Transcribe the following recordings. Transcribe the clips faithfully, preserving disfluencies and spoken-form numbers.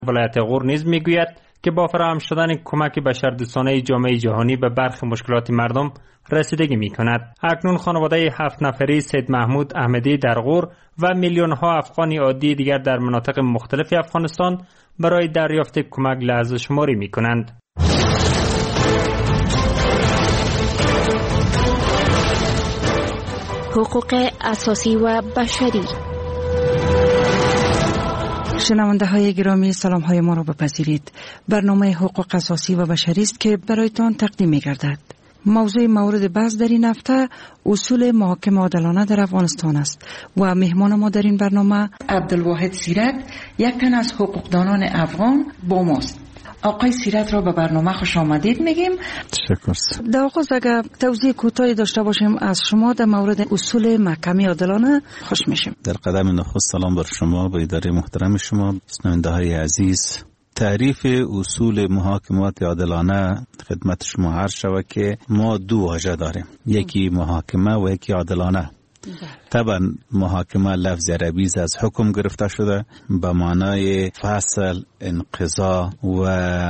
ولایت غور نیز میگوید که با فراهم شدن کمک بشردوستانه جامعه جهانی به برخی مشکلات مردم رسیدگی می کند. اکنون خانواده هفت نفری سید محمود احمدی در غور و میلیون ها افغانی عادی دیگر در مناطق مختلف افغانستان برای دریافت کمک لحظه شماری می کنند. حقوق اساسی و بشری. شنونده های گرامی، سلام های ما را بپذیرید. برنامه حقوق اساسی و بشری است که برایتان تقدیم می گردد. موضوع مورد بحث در این هفته اصول محاکمه عادلانه در افغانستان است و مهمان ما در این برنامه عبدالواحد سیرت، یک تن از حقوقدانان افغان با ماست. آقای سیرت را به برنامه خوش آمدید میگیم. تشکر. در آغاز اگر توضیح کوتاهی داشته باشیم از شما در مورد اصول محکمه عادلانه خوش میشیم. در قدم نخست سلام بر شما و اداره محترم شما، شنونده های عزیز. تعریف اصول محاکمات عادلانه خدمت شما عرض شود که ما دو واژه داریم، یکی محاکمه و یکی عادلانه. طبعا محاکمه لفظ عربی از حکم گرفته شده به معنای فصل، انقضا و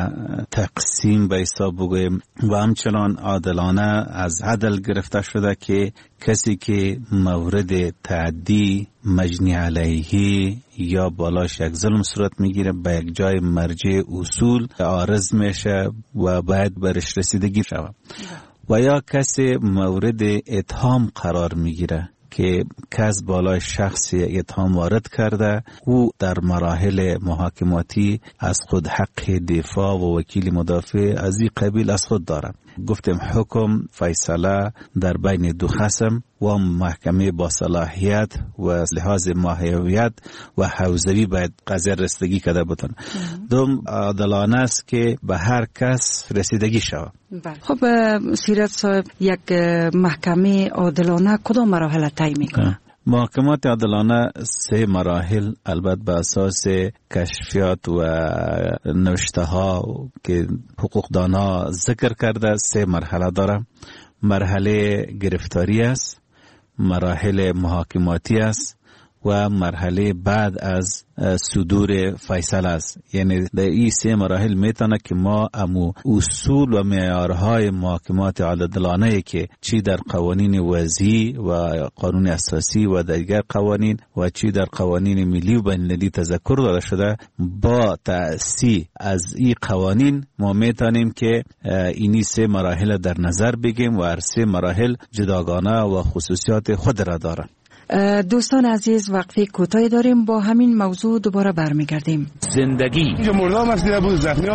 تقسیم به حساب بگویم، و همچنان عادلانه از عدل گرفته شده که کسی که مورد تعدی، مجنی علیه یا بالاش یک ظلم صورت میگیره به یک جای مرجع اصول عارض میشه و باید برش رسیدگی شود، و یا کسی مورد اتهام قرار میگیره که کس بالای شخص اتهام وارد کرده، او در مراحل محاکماتی از خود حق دفاع و وکیل مدافع از این قبیل از خود داره. گفتیم حکم، فیصله در بین دو خصم و محکمه با صلاحیت و لحاظ ماهیت و حوزوی باید قضیه رسیدگی کرده بتون. دوم عادلانه است که به هر کس رسیدگی شود. خب سیرت صاحب، یک محکمه عادلانه کدام مراحل طی میکنه؟ محاکمات عادلانه سه مراحل البته به اساس کشفیات و نوشته ها که حقوقدانا ذکر کرده سه مرحله داره. مرحله گرفتاری است، مراحل محاکماتی است و مرحله بعد از صدور فیصله است. یعنی در این سه مراحل میتونه که ما امو اصول و معیارهای محاکمات عادلانه که چی در قوانین وضعی و قانون اساسی و دیگر قوانین و چی در قوانین ملی و بین‌المللی تذکر داده شده، با تأسیس از این قوانین ما میتونیم که اینی سه مراحل در نظر بگیریم و هر سه مراحل جداگانه و خصوصیات خود را دارند. دوستان عزیز، وقفه کوتاهی داریم، با همین موضوع دوباره برمیگردیم. زندگی اینجا مردم است، دیده بود زخمیام.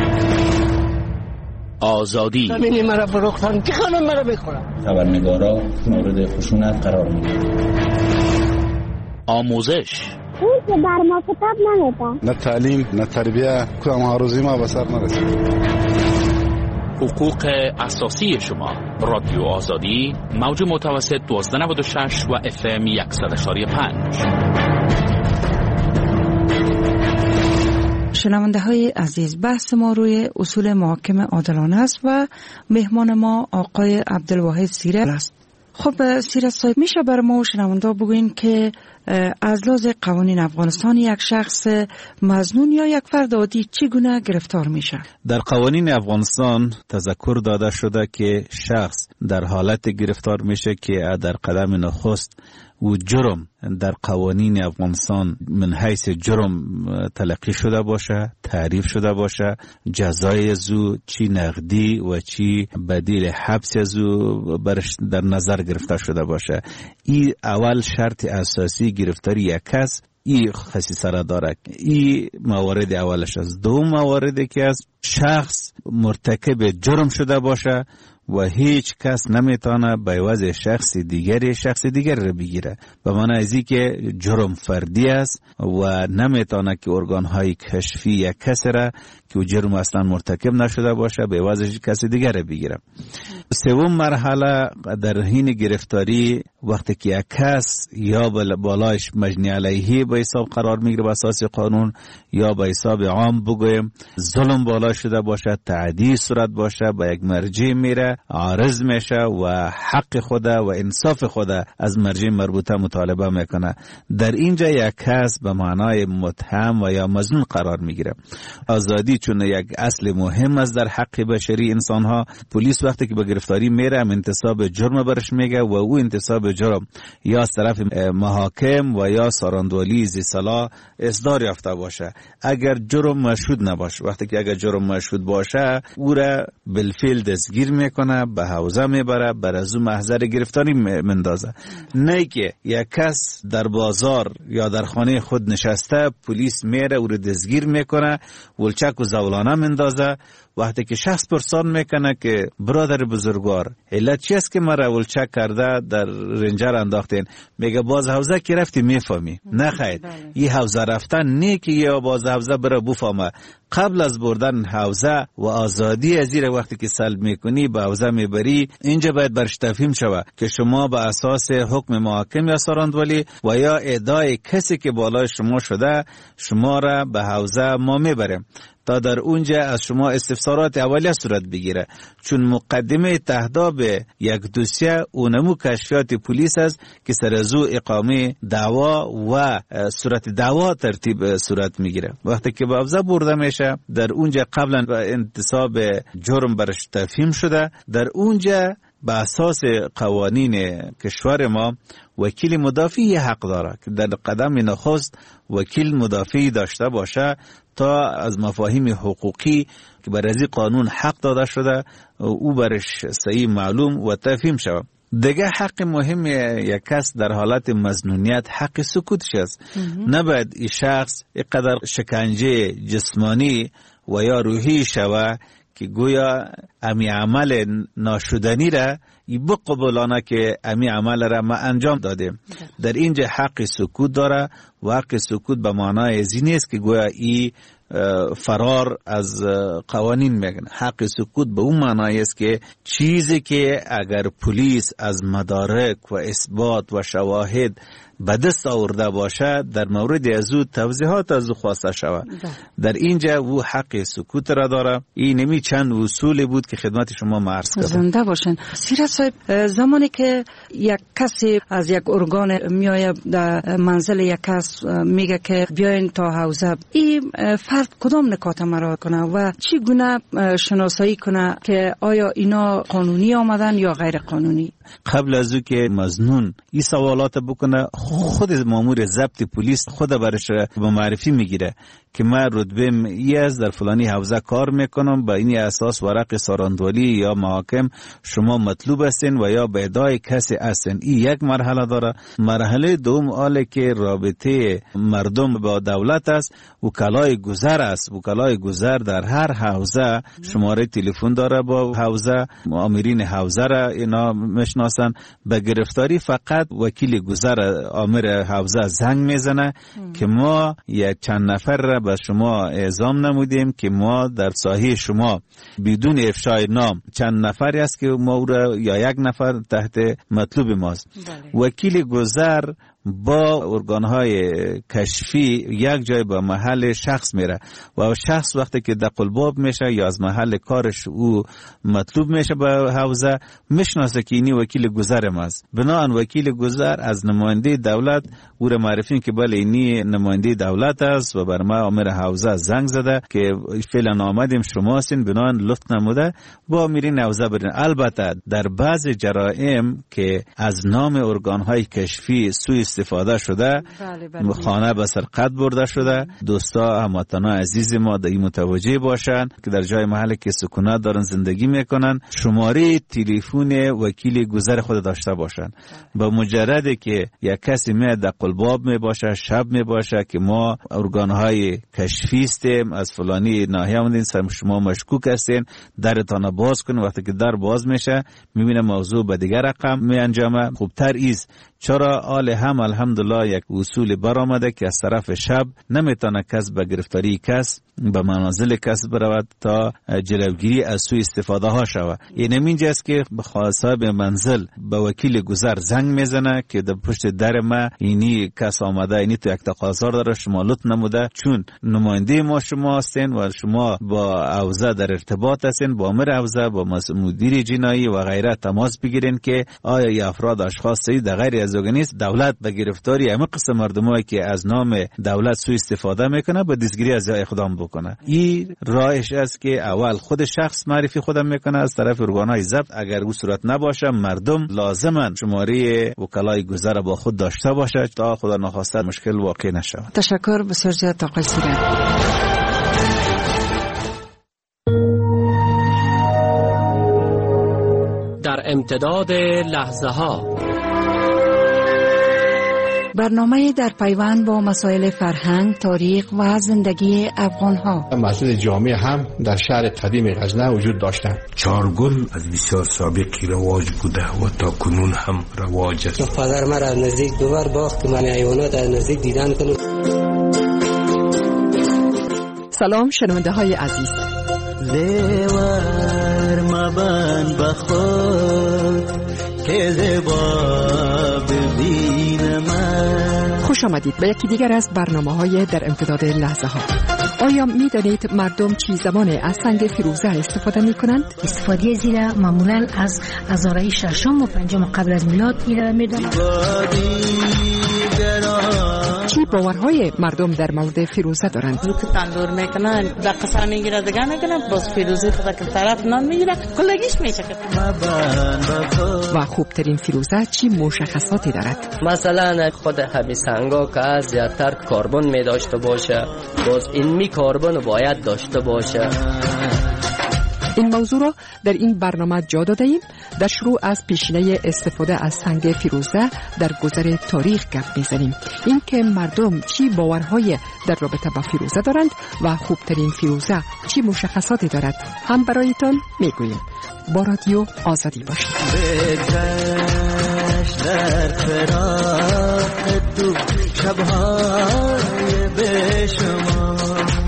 آزادی. همینی مرا فروختن که خانم مرا بخورم. خبرنگارا مورد خشونت قرار میدن. آموزش. اون که بر ما کتاب نمیدن. نه تعلیم، نه تربیه، کدام آرزوی ما به سر نرسید. حقوق اساسی شما. رادیو آزادی، موج متوسط دوازده نود و شش و اف ام صد و پنج. شنونده های عزیز، بحث ما روی اصول محاکمه عادلانه است و مهمان ما آقای عبدالواحد سیرت است. خب سیرت صاحب، میشه بر ما و شنونده بگوین که از لحاظ قوانین افغانستان یک شخص مظنون یا یک فرد عادی چگونه گرفتار میشه؟ در قوانین افغانستان تذکر داده شده که شخص در حالت گرفتار میشه که در قدم نخست و جرم در قوانین افغانستان من حیث جرم تلقی شده باشه، تعریف شده باشه، جزای زو چی نقدی و چی بدیل حبس زو برش در نظر گرفته شده باشه. این اول شرط اساسی گرفتاری یک کس این خصیصه را داره. این موارد اولش است. دوم موارد که از شخص مرتکب جرم شده باشه و هیچ کس نمیتونه به عوض شخص دیگری شخص دیگر را بگیره، به معنی ازی که جرم فردی است و نمیتونه که ارگانهای کشفی یک کس را که جرم اصلا مرتکب نشده باشه به عوض کس دیگر را بگیره. سوم مرحله در حین گرفتاری وقتی که یک کس یا بالایش مجنی علیه به حساب قرار میگیره به اساس قانون یا به حساب عام بگویم ظلم بالا شده باشه، تعدی صورت باشه، به یک مرجع میره میشه، عارض میشه و حق خود و انصاف خود از مرجع مربوطه مطالبه میکنه. در اینجا یک کس به معنای متهم و یا مظنون قرار میگیره. آزادی چون یک اصل مهم است در حق بشری انسان ها، پلیس وقتی که به گرفتاری میره انتصاب جرم برش میگه و او انتصاب جرم یا از طرف محاکم و یا ساراندولی زی صلاح اصدار یافته باشه. اگر جرم مشهود نباشه، وقتی که اگر جرم مشهود باشه او را بالفعل دستگیر میکنه، به حوزه میبره، بر از او محضر گرفتاری مندازه. نه که یک کس در بازار یا در خانه خود نشسته پلیس میره او را دستگیر میکنه، ولچک و زولانه مندازه. وقتی که شخص پرسان میکنه که برادر بزرگوار علت چی است که مرا ولچک کرده در رنجر انداختین، میگه باز حوزه که رفتی میفهمی. نه خیر، این حوزه رفتن نه که یه باز حوزه بره بفهمه. قبل از بردن حوزه و آزادی از زیر وقتی که سلب میکنی به حوزه میبری، اینجا باید برش تفهیم شوه که شما به اساس حکم محاکم یا ساراندولی و یا ادعای کسی که بالای شما شده شما را به حوزه ما میبریم تا در اونجا از شما استفسارات اولیه صورت بگیره. چون مقدمه تهداب یک دوسیه اونمو کشفیات پلیس است که سر از او اقامه دعوا و صورت دعوا ترتیب صورت میگیره. وقتی که به حوزه برده میشه در اونجا قبلا به انتصاب جرم برش تفهیم شده، در اونجا به اساس قوانین کشور ما وکیل مدافعی حق داره که در قدم نخست وکیل مدافعی داشته باشه تا از مفاهیم حقوقی که بر از قانون حق داده شده او برش صحیح معلوم و تفهیم شود. دیگه حق مهم یک کس در حالت مظنونیت حق سکوتش است. نباید این شخص اینقدر شکنجه جسمانی و یا روحی شود که گویا امی عمل ناشدنی را ای بقبولانه که امی عمل را ما انجام دادیم. در اینجا حق سکوت داره و حق سکوت به معنای ازی نیست که گویا ای فرار از قوانین میگن. حق سکوت به اون معنای است که چیزی که اگر پلیس از مدارک و اثبات و شواهد به دست آورده باشه در مورد از او توضیحات از او خواسته شود. در اینجا او حق سکوت را داره. این نمی چند اصولی بود که خدمت شما عرض کردم. زنده باشن. سیرت صاحب، زمانی که یک کسی از یک ارگان میایه در منزل یک کس میگه که بیاین تا حوزه، این فرد کدام نکات مراعات کنه و چی گونه شناسایی کنه که آیا اینا قانونی آمدن یا غیر قانونی؟ قبل از او که مظنون این سوالات بکنه، خود مامور ضبط پلیس خود برش به معرفی میگیره که من رتبه ای از در فلانی حوزه کار میکنم، با این اساس ورق ساراندولی یا محاکم شما مطلوب هستین و یا به ادعای کسی هستین. این یک مرحله داره. مرحله دوم آله که رابطه مردم با دولت است، وکلای گذر است. وکلای گذر در هر حوزه شماره تلفن داره با حوزه، آمرین حوزه را اینا مشناسن. به گرفتاری فقط وکیل گذر آمر حوزه زنگ میزنه که ما یک چند نفر را به شما اعزام نمودیم که ما در ساحه شما بدون افشای نام چند نفری است که ما را یا یک نفر تحت مطلوب ماست. بله. وکیل گذر با ارگانهای کشفی یک جای به محل شخص میره و شخص وقتی که دقلباب میشه یا از محل کارش او مطلوب میشه به حوزه، میشناسه که اینی وکیل گذر ماست. بنابراین وکیل گذر از نماینده دولت او را معرفی که بله اینی نماینده دولت است و بر ما امر حوزه زنگ زده که فعلا آمدیم شما هستین، بنابراین لطف نموده با میرین حوزه برین. البته در بعض جرائم که از نام ارگانهای کشفی سوء استفاده شده، بله بله، خانه به سرقت برده شده، دوستا هموطنان عزیز ما در این متوجه باشن که در جای محلی که سکونت دارن زندگی میکنن شماره تلفن وکیل گذر خود داشته باشن. با مجرد که یک کسی می در قلباب می باشه، شب می باشه که ما ارگانهای کشفی هستیم از فلانی ناحیه آمدین، سر شما مشکوک هستین، درتان باز کن. وقتی که در باز میشه میبینه موضوع به دیگر رقم می انجامه. خوبتر ایست چرا آل هم الحمدلله یک اصول برآمده که از طرف شب نمیتونه کس به گرفتاری کس به منازل کسی برود تا جلوگیری از سوء استفاده ها شود. این اینجاست که صاحب منزل به وکیل گذر زنگ میزنه که در پشت در ما اینی کس آمده، اینی تو یک تقاضا داره، شما لطف نموده چون نماینده ما شما هستین و شما با حوزه در ارتباط هستین، با امر حوزه، با مدیر جنایی و غیره تماس بگیرین که آیا ای افراد اشخاص در غیر از نیست. دولت به گرفتاری همه قسم مردمایی که از نام دولت سوء استفاده میکنه به دستگیری از اقدام بکنه. این راهش است که اول خود شخص معرفی خودم میکنه از طرف ارگانهای ضبط. اگر او صورت نباشه مردم لازما شماره وکلای گذر با خود داشته باشه تا خدا نخواسته مشکل واقع نشه. تشکر بسیار زیاد آقای سیرک. در امتداد لحظه ها برنامه در پیوند با مسائل فرهنگ، تاریخ و زندگی افغان ها. مسجد جامع هم در شهر قدیم غزنه وجود داشتند. چارگل از بسیار سابقی رواج بوده و تا کنون هم رواج است. پدر مرا از نزدیک دوبار باخت که من حیوانات از نزدیک دیدن کنم. سلام شنونده های عزیز. زیور مبن بخور که زیبا ببین من. خوش آمدید به یکی دیگر از برنامه های در امتداد لحظه ها. آیا می دانید مردم چی زمان از سنگ فیروزه استفاده می کنند؟ استفاده زیرا معمولا از هزاره ششم و پنجم قبل از میلاد ایره می دانند. چی باورهای مردم در مورد فیروزه دارند؟ رو که تندور میکنن دقیقا میگیره دیگه نکنه باز فیروزه خدا که طرف نان میگیره کلگیش میچکه. و خوبترین فیروزه چی مشخصاتی دارد؟ مثلا خود همین سنگا که از زیادتر کربن می داشته باشه، باز این می کربن باید داشته باشه. این موضوع را در این برنامه جا داده ایم. در شروع از پیشینه استفاده از سنگ فیروزه در گذر تاریخ گپ میزنیم. این که مردم چی باورهای در رابطه با فیروزه دارند و خوبترین فیروزه چی مشخصاتی دارد هم برایتان میگوییم. با رادیو آزادی باشید. در فراق تو شبهای به شما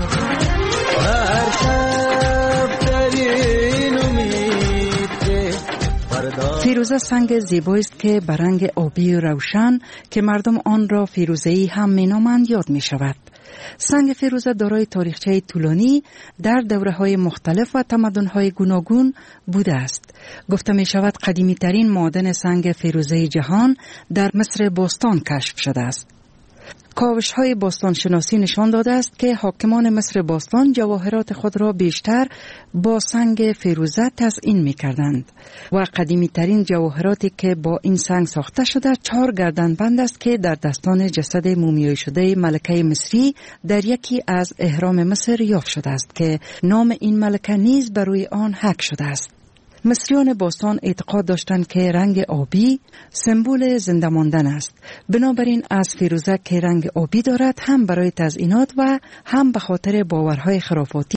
هر شب در این امید که فیروزه سنگ زیبایی است که به رنگ آبی و روشن که مردم آن را فیروزه‌ای هم می‌نامند یاد می‌شود. سنگ فیروزه دارای تاریخچه طولانی در دوره‌های مختلف و تمدن‌های گوناگون بوده است. گفته می‌شود قدیمی ترین معدن سنگ فیروزه جهان در مصر باستان کشف شده است. کاوش های باستان شناسی نشان داده است که حاکمان مصر باستان جواهرات خود را بیشتر با سنگ فیروزه تزیین می کردند و قدیمی ترین جواهراتی که با این سنگ ساخته شده چهار گردنبند است که در دستان جسد مومیایی شده ملکه مصری در یکی از اهرام مصر یافت شده است که نام این ملکه نیز بر روی آن حک شده است. مصریان باستان اعتقاد داشتند که رنگ آبی سمبل زنده ماندن است. بنابراین از فیروزه که رنگ آبی دارد هم برای تزیینات و هم به خاطر باورهای خرافاتی